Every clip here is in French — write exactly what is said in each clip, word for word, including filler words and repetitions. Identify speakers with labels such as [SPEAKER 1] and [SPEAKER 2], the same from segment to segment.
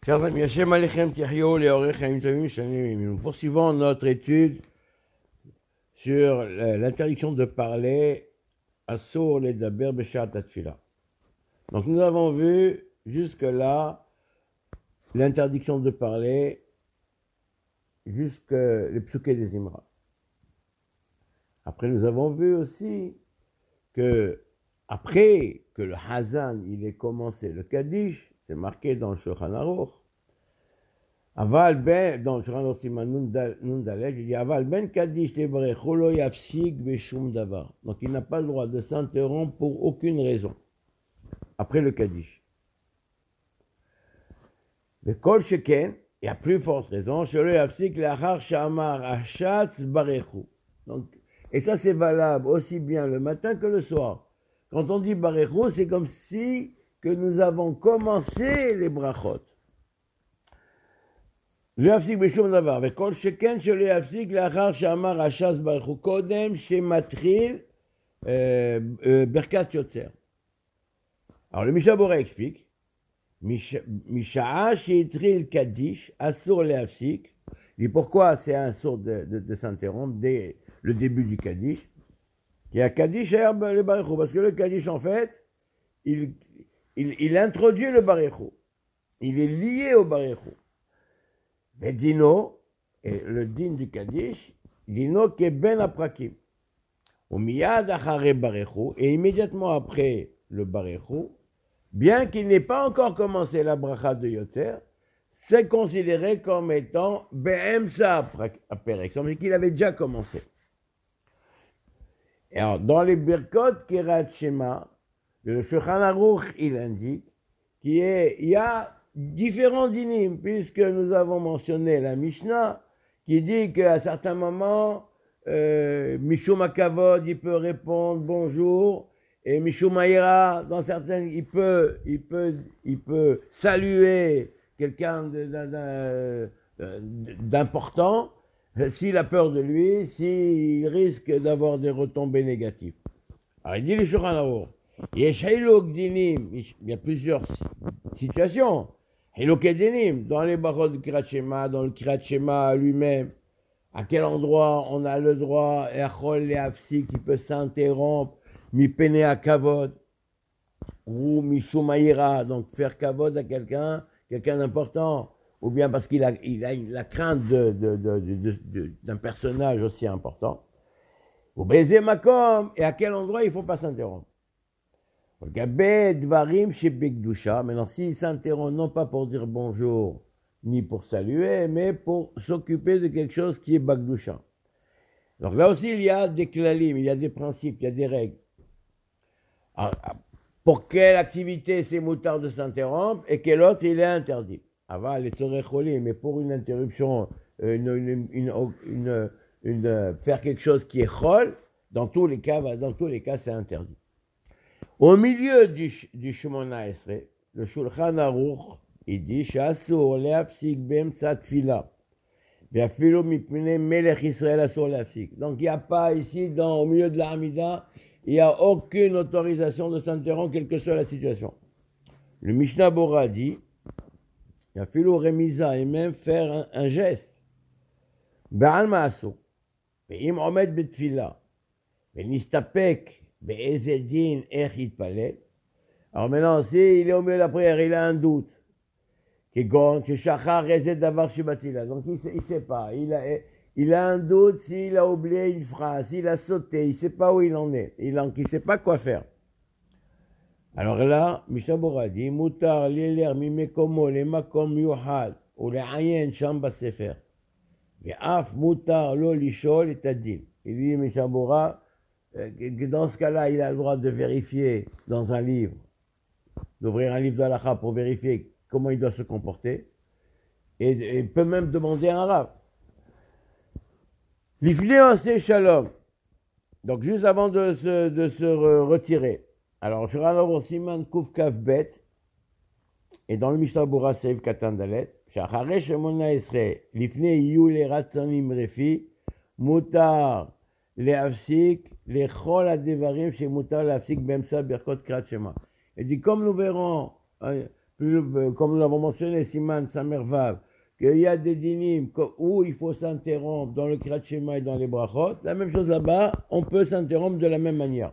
[SPEAKER 1] Chers amis, Hashem Alechem Tichyo Leorech Haim Tovim Shanim. Nous poursuivons notre étude sur l'interdiction de parler à sourd les daber beshat atfila. Donc nous avons vu jusque-là l'interdiction de parler jusque les psuké des Imra. Après nous avons vu aussi que après que le Hazan il ait commencé le Kaddish, c'est marqué dans le Shulchan Aruch. Aval ben, dans le Shulchan Aruch Siman Nun Daled, il dit Aval ben Kaddish levarechu lo yafsik beshum davar. Donc il n'a pas le droit de s'interrompre pour aucune raison après le Kaddish. Mais kol sheken, et à plus forte raison, shelo yafsik lachar shamar hashatz barechu. Donc, et ça c'est valable aussi bien le matin que le soir. Quand on dit barechu, c'est comme si que nous avons commencé les brachot. Le yafsik beshum davar, vekol sheken shelo yafsik lachar shamar hashatz barechu kodem shematril berkat yotzer. Alors le Mishnah Bora explique, Misha'a she'itril kaddish asur le'afsik. Il dit pourquoi c'est un sourd de, de, de s'interrompre dès le début du kaddish. Il y a kaddish et le barechu, parce que le kaddish en fait, il, il, il introduit le barechu. Il est lié au barechu. Et dino, et le din du kaddish, dino qui est ben aprakim. Au miyad achare barechu, et immédiatement après le barechu, bien qu'il n'ait pas encore commencé la bracha de Yotzer, c'est considéré comme étant be'emsa aperek, c'est-à-dire qu'il avait déjà commencé. Et alors, dans les Birkot Kirat Shema, le Shulchan Aruch, il indique qu'il y a différents dinim, puisque nous avons mentionné la Mishnah, qui dit qu'à certains moments, euh, Mishum HaKavod, il peut répondre bonjour, et Mishum Ha'ira, dans certaines, il peut, il peut, il peut saluer quelqu'un d'important, s'il a peur de lui, s'il risque d'avoir des retombées négatives. Alors il dit le Shulchan Aruch, il y a plusieurs situations. Dans les barot de Kirat Shema, dans le Kirat Shema lui-même, à quel endroit on a le droit, Echol Le'afsik, qui peut s'interrompre, mi pene à kavod, ou mi shumaïra, donc faire kavod à quelqu'un, quelqu'un d'important, ou bien parce qu'il a, il a la crainte de, de, de, de, de, d'un personnage aussi important. Ou baiser makom, et à quel endroit il ne faut pas s'interrompre. Maintenant, s'il s'interrompt non pas pour dire bonjour, ni pour saluer, mais pour s'occuper de quelque chose qui est bagdoucha. Donc là aussi, il y a des klalim, il y a des principes, il y a des règles. Alors, pour quelle activité c'est moutard de s'interrompre et quelle autre il est interdit. Aval les tzorecholim, mais pour une interruption, une, une, une, une, une, faire quelque chose qui est chol, dans tous les cas, dans tous les cas, c'est interdit. Au milieu du, du Shemona Esrei, le Shulchan Aruch, il dit Shasur le'afsik be'emtsa tfila. Donc il n'y a pas ici, dans, au milieu de la Hamida, il n'y a aucune autorisation de s'interrompre, quelle que soit la situation. Le Mishnah Bora dit, il y a philo remisa, et même faire un, un geste. Be'al ma'aso, be'im omed betfila, be'nistapek, be'ezedin ech palel. Alors maintenant, s'il est au milieu de la prière, il a un doute. Donc il ne sait pas, il a, il a un doute s'il a oublié une phrase, s'il a sauté, il ne sait pas où il en est, il ne sait pas quoi faire. Alors là, Mishnah Bora dit, Mutar liler mimekomo le makom yuhad, ou le ayen sham basefer. Et af mutar lo lishol et adil. Il dit Mishnah Bora, que dans ce cas-là, il a le droit de vérifier dans un livre, d'ouvrir un livre d'Halakha pour vérifier comment il doit se comporter, et il peut même demander à un rav. L'ifléon c'est shalom. Donc juste avant de se, de se retirer. Alors, je vais Siman Kuf Kaf Bet, et dans le Mishnah Bora Seif Katan Dalet, Shachare Shemona Esrei, Lifne Yu le Ratzanim Refi, Mutar le Afsik, le Chol Adevarim, chez Mutar le Afsik Bemsa Berkot Krat Shema. Et dit, comme nous verrons, plus, euh, comme nous l'avons mentionné, Siman Samervav, qu'il y a des dinim où il faut s'interrompre dans le Kriyat Shema et dans les brachot, la même chose là-bas, on peut s'interrompre de la même manière.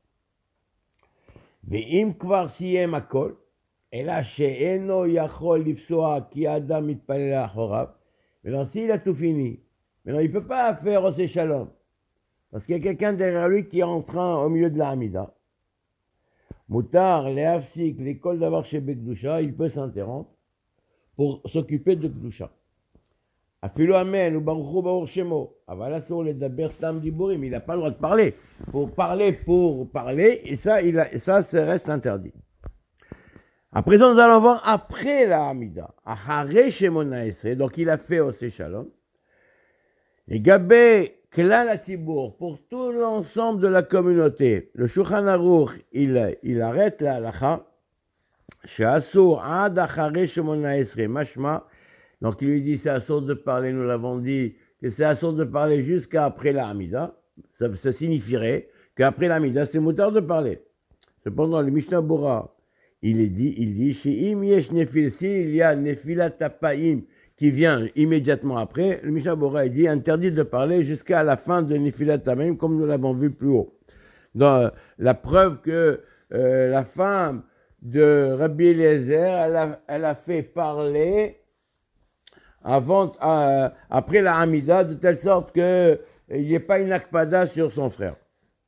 [SPEAKER 1] Ve'im kvar siyem akol, ela she'eno yachol lifsoa ki adam mitpalel achorav. Maintenant, s'il a tout fini, maintenant il ne peut pas faire Oseh Shalom, parce qu'il y a quelqu'un derrière lui qui est en train au milieu de la Hamida. Moutar, les hafsik, l'école d'avoir chez Bekdusha, il peut s'interrompre pour s'occuper de Kdusha. Afilo amen ou baruchu baruch shemo. Avala sur les daber stam diburim, il n'a pas le droit de parler. Pour parler, pour parler, et ça, il a, et ça, ça reste interdit. À présent, nous allons voir après la Hamida. Achare shemona esre, donc il a fait Oseh Shalom. Et Gabé, Klal HaTzibur, pour tout l'ensemble de la communauté, le Shulchan Aruch, il, il arrête la halacha. She'asur ad achare shemona esre, mashma. Donc il lui dit c'est assour de parler, nous l'avons dit, que c'est assour de parler jusqu'à après la Hamida. Ça, ça signifierait qu'après la Hamida, c'est moutar de parler. Cependant, le Mishnah Bora, il est dit, il dit, chez Im yesh nefil, s'il y a nefilat tapaim qui vient immédiatement après, le Mishnah Bora, il dit, interdit de parler jusqu'à la fin de nefilat tapaim, comme nous l'avons vu plus haut. Dans la preuve que euh, la femme de Rabbi Eliezer, elle a, elle a fait parler avant, euh, après la Hamida, de telle sorte qu'il n'y ait pas une akpada sur son frère.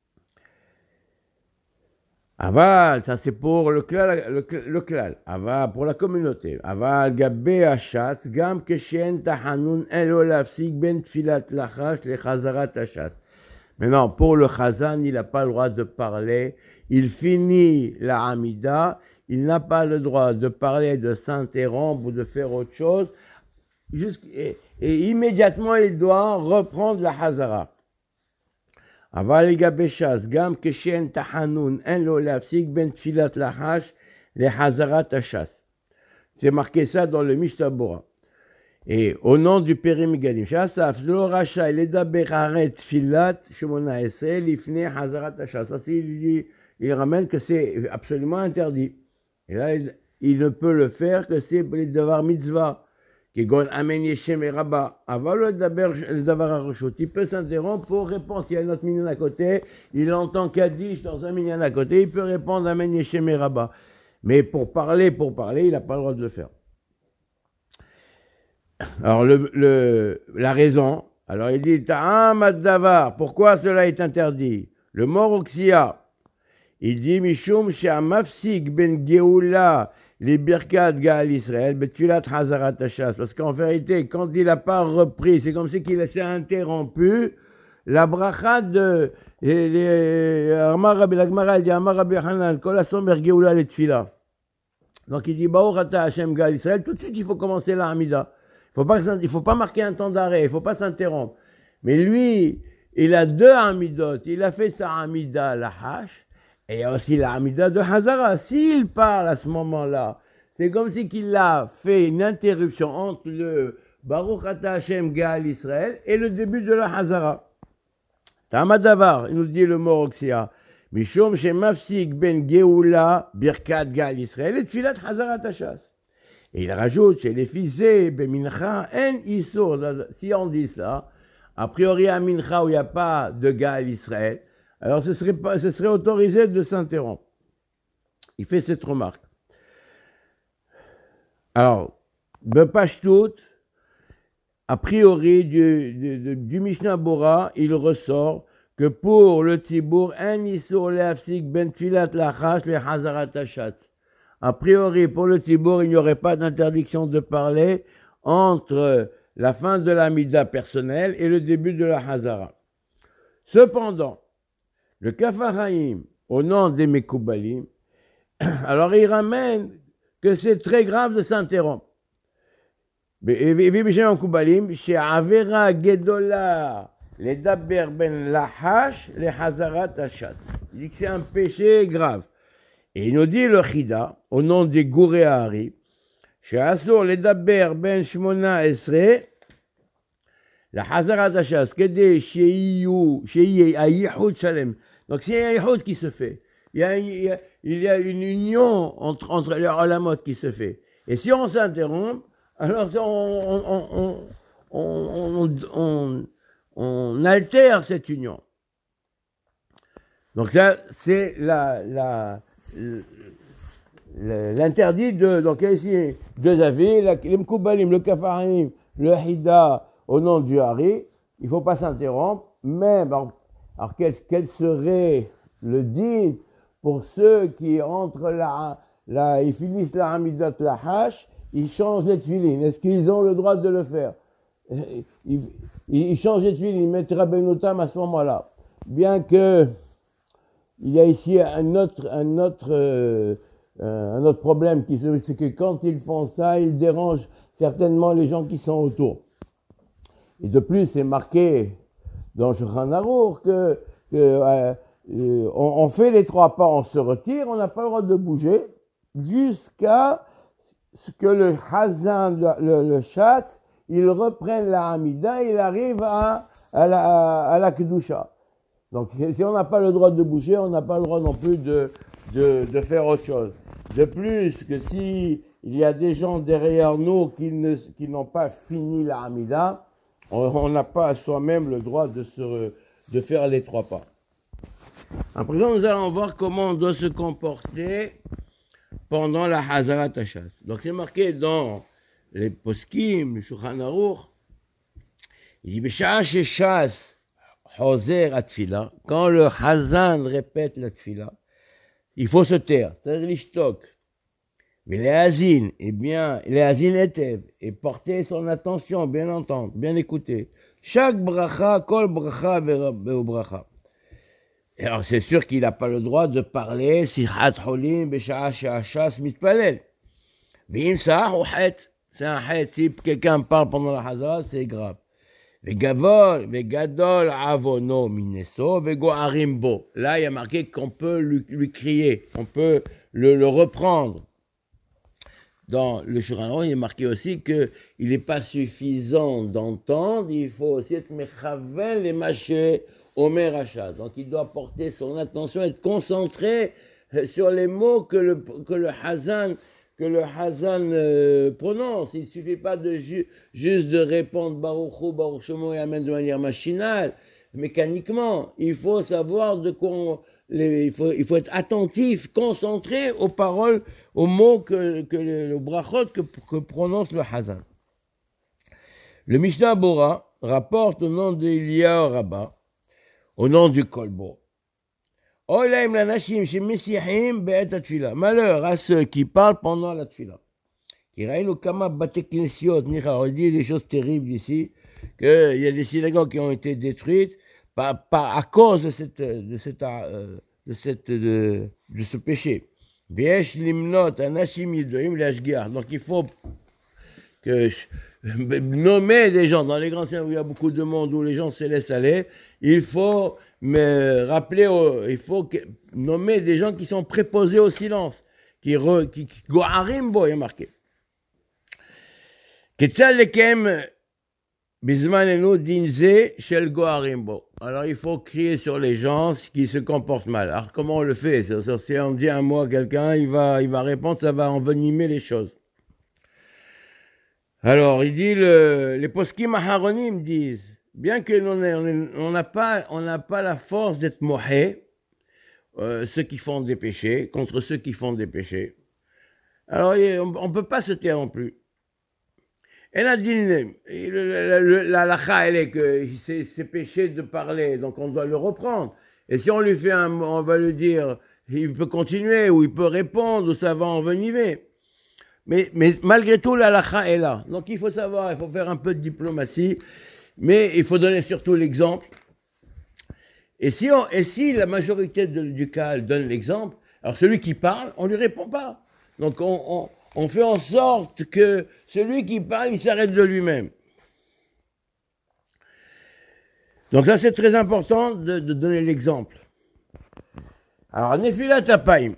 [SPEAKER 1] Aval, ça c'est pour le klal, le, le klal. Aval, pour la communauté. Aval, gabbe achat, gam keshen tahanun elo lafsik ben tfilat lachash le chazarat achat. Maintenant, pour le chazan, il n'a pas le droit de parler. Il finit la Hamida, il n'a pas le droit de parler, de s'interrompre ou de faire autre chose. Et, et immédiatement, il doit reprendre la Hazara. Aval gabeshas gam keshen tahanun en lo lafsik ben tfilat lachash le hazarat hashas. C'est marqué ça dans le Mishnah Bora. Et au nom du Périm Gadim, Shasaf lo racha ledaber haret tfilat shemona esrei lifnei hazarat hashas. Ça, il dit, il ramène que c'est absolument interdit. Et là, il, il ne peut le faire que c'est les devar mitzvah. Il peut s'interrompre pour répondre. S'il y a un autre minyan à côté, il entend Kaddish dans un minyan à côté, il peut répondre Amen Yeshem et Rabba. Mais pour parler, pour parler, il n'a pas le droit de le faire. Alors, le, le, la raison, alors il dit Ta'amad Davar, pourquoi cela est interdit? Le Moroxia, il dit Mishum She'amafsik ben Geoula. Les birkat Gaal Israël, betulat hazarat hashas. Parce qu'en vérité, quand il n'a pas repris, c'est comme si qu'il s'est interrompu, la bracha de Amar Rabbi Lagmara, il dit Amar Rabbi Hanan, kol asomer geoula le tfila. Donc il dit Baruch ata Hashem Gaal Israël, tout de suite il faut commencer la Hamida. Il ne faut pas marquer un temps d'arrêt, il ne faut pas s'interrompre. Mais lui, il a deux Hamidot, il a fait sa Hamida la hash, et il y a aussi la Hamida de Hazara. S'il parle à ce moment-là, c'est comme si qu'il a fait une interruption entre le Baruch Ata Hashem Gaal Israël et le début de la Hazara. Tamadavar, il nous dit le Moroxia, Mishom Shemafsik ben Geoula Birkat Gaal Israël et Tfilat Hazarat Hashas. Et il rajoute chez les fisés, Bemincha en Issour. Si on dit ça, a priori à Mincha où il n'y a pas de Gaal Israël, alors ce serait, pas, ce serait autorisé de s'interrompre. Il fait cette remarque. Alors, Bepashtout, a priori du, du, du Mishnah Bora, il ressort que pour le Tzibour, un Issour le'afsik ben tfilat lachash le hazarat hashas. A priori, pour le Tzibour, il n'y aurait pas d'interdiction de parler entre la fin de la Mida personnelle et le début de la Hazara. Cependant, le Kafaraïm, au nom des Mekoubalim, alors il ramène que c'est très grave de s'interrompre. Il dit que c'est un péché grave. Et il nous dit le Chida, au nom des Gouréari, She'asur ledaber ben shmona esre, la Hazarat Hashas, Kede She'iyu, She'iye Ayihoud Shalem. Donc, s'il y a un Yihoud qui se fait, il y a, il y a, il y a une union entre, entre les olamot qui se fait. Et si on s'interrompt, alors on, on, on, on, on, on, on altère cette union. Donc ça, c'est la, la, l'interdit de, donc il y a ici deux avis, le Mkoubalim, le Kafarim, le Hida au nom du Hari, il ne faut pas s'interrompre, même, alors, alors quel, quel serait le din pour ceux qui entre la, la, ils finissent la Hamidat, la Hash, ils changent les tefilines, est-ce qu'ils ont le droit de le faire? Ils, ils, ils changent les tefilines, ils mettent Rabbenotam à ce moment-là, bien que il y a ici un autre, un autre, euh, un autre problème, qui se, c'est que quand ils font ça, ils dérangent certainement les gens qui sont autour. Et de plus, c'est marqué dans Shulchan Aruch que, que euh, euh, on, on fait les trois pas, on se retire, on n'a pas le droit de bouger jusqu'à ce que le Hazan, le, le, le chat, il reprenne la Hamida, il arrive à, à la, à, à la Kedusha. Donc, si on n'a pas le droit de bouger, on n'a pas le droit non plus de, de, de faire autre chose. De plus, que si il y a des gens derrière nous qui, ne, qui n'ont pas fini la Hamida, on n'a pas soi-même le droit de, se, de faire les trois pas. À présent, nous allons voir comment on doit se comporter pendant la Hazarat Hashas. Donc, c'est marqué dans les Poskim, le Shulchan Aruch, il dit, B'sha'a sheshas Hoser à tfila, quand le Hazan répète la tfila, il faut se taire, c'est-à-dire l'ishtok. Mais les hazin, eh bien, les hazin étaient, et porter son attention, bien entendre, bien écouter. Chaque bracha, kol bracha ve bracha. Et alors, c'est sûr qu'il n'a pas le droit de parler sichat holim b'sha'a she'ashas mitpalel. V'im sa'ach ou het, c'est un het. Si quelqu'un parle pendant la hazara, c'est grave. Vegadol, vegadol avono mineso, vegoarim bo. Là, il y a marqué qu'on peut lui, lui crier, on peut le, le reprendre. Dans le Shulchan Aruch, il est marqué aussi qu'il n'est pas suffisant d'entendre, il faut aussi être mechavel et mâché omer hashas. Donc, il doit porter son attention, être concentré sur les mots que le, que le Hazan que le Hazan euh, prononce. Il ne suffit pas de ju- juste de répondre Baruch Hu, Baruch Shemo et Amen de manière machinale, mécaniquement. Il faut savoir de quoi on, les, il, faut, il faut être attentif, concentré aux paroles, aux mots que, que le, le brachot que, que prononce le Hazan. Le Mishnah Bora rapporte au nom d'Eliyahu Rabbah, au nom du Kolbo. Malheur à ceux qui parlent pendant la tfila. On dit des choses terribles ici, qu'il y a des synagogues qui ont été détruites par, par, à cause de, cette, de, cette, de, cette, de, de ce péché. Donc il faut que nommer des gens dans les grands centres où il y a beaucoup de monde, où les gens se laissent aller, il faut me rappeler, au, il faut que, nommer des gens qui sont préposés au silence, qui qui go'arimbo est marqué. Ketzalekem bizmanenu dinze shel go'arimbo. Alors il faut crier sur les gens qui se comportent mal. Alors comment on le fait? Si on dit un mot à quelqu'un, il va, il va répondre, ça va envenimer les choses. Alors, il dit, le, les poskim aharonim disent, bien que on n'a pas, on n'a pas la force d'être mohé, euh, ceux qui font des péchés, contre ceux qui font des péchés. Alors, on ne peut pas se taire non plus. Et la dîne, la lacha, elle est que c'est, c'est péché de parler, donc on doit le reprendre. Et si on lui fait un, on va lui dire, il peut continuer, ou il peut répondre, ou ça va envenimer. Mais, mais malgré tout, la lacha est là. Donc il faut savoir, il faut faire un peu de diplomatie, mais il faut donner surtout l'exemple. Et si, on, et si la majorité de, du cas donne l'exemple, alors celui qui parle, on ne lui répond pas. Donc on, on, on fait en sorte que celui qui parle, il s'arrête de lui-même. Donc là, c'est très important de, de donner l'exemple. Alors, Nefilat Apayim.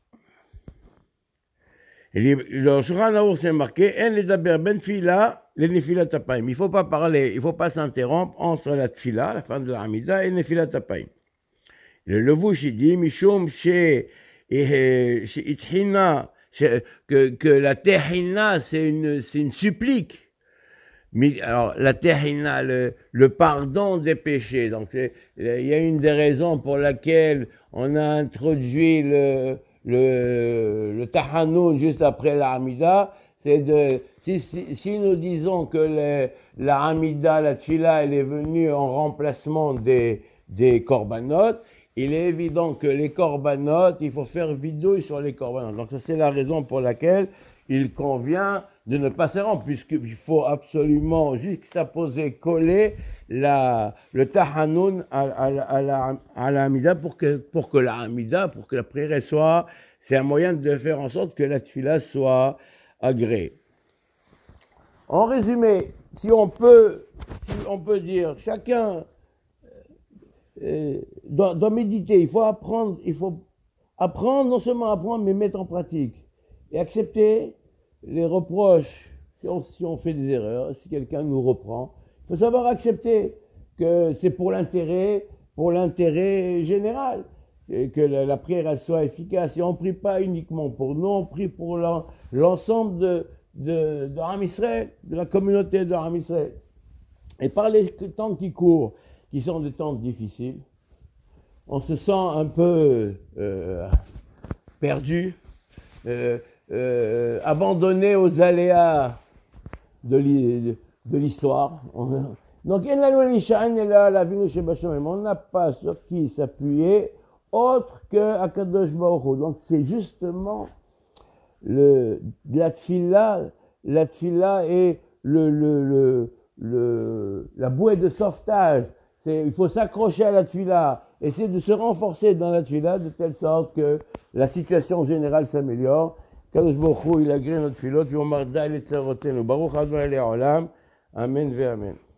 [SPEAKER 1] Le Shulchan Aruch c'est marqué, en ledaber ben tfila, le nefilat apayim. Il ne faut pas parler, il ne faut pas s'interrompre entre la tfila, la fin de la Hamida, et nefilat apayim. Le Levush il dit, mishum she et que, que la tehina, c'est une, c'est une supplique. Mais, alors, la tehina, le, le pardon des péchés. Donc, il y a une des raisons pour laquelle on a introduit le, le, le tahanoun juste après la Hamida. C'est de, si, si, si nous disons que les, la Hamida, la Tfila, elle est venue en remplacement des, des korbanot, il est évident que les korbanot, il faut faire vidouille sur les korbanot. Donc, ça, c'est la raison pour laquelle il convient de ne pas s'errant, puisqu'il faut absolument juxtaposer, coller la, le tahanoun à, à, à la, à la Hamida pour que, pour que la Hamida, pour que la prière soit, c'est un moyen de faire en sorte que la Tfila soit agréée. En résumé, si on peut, si on peut dire, chacun euh, doit, doit méditer, il faut apprendre, il faut apprendre, non seulement apprendre, mais mettre en pratique et accepter les reproches, si on, si on fait des erreurs, si quelqu'un nous reprend, il faut savoir accepter que c'est pour l'intérêt, pour l'intérêt général, et que la, la prière elle soit efficace. Et on ne prie pas uniquement pour nous, on prie pour l'ensemble de, de, de Ham Israël, de la communauté de Ham Israël. Et par les temps qui courent, qui sont des temps difficiles, on se sent un peu euh, perdu, euh, euh, abandonné aux aléas de l'histoire. Donc, on n'a pas sur qui s'appuyer autre que Akadosh Baruch Hu. Donc, c'est justement le, la tfila, la tfila et le, le, le, le, la bouée de sauvetage. C'est, il faut s'accrocher à la tfila, essayer de se renforcer dans la tfila de telle sorte que la situation générale s'améliore. Kadosh Baruch Hu, il agrée notre tfilot, Yomarda et Tserotenu. Baruch Adonai Le'olam. Amen ve Amen.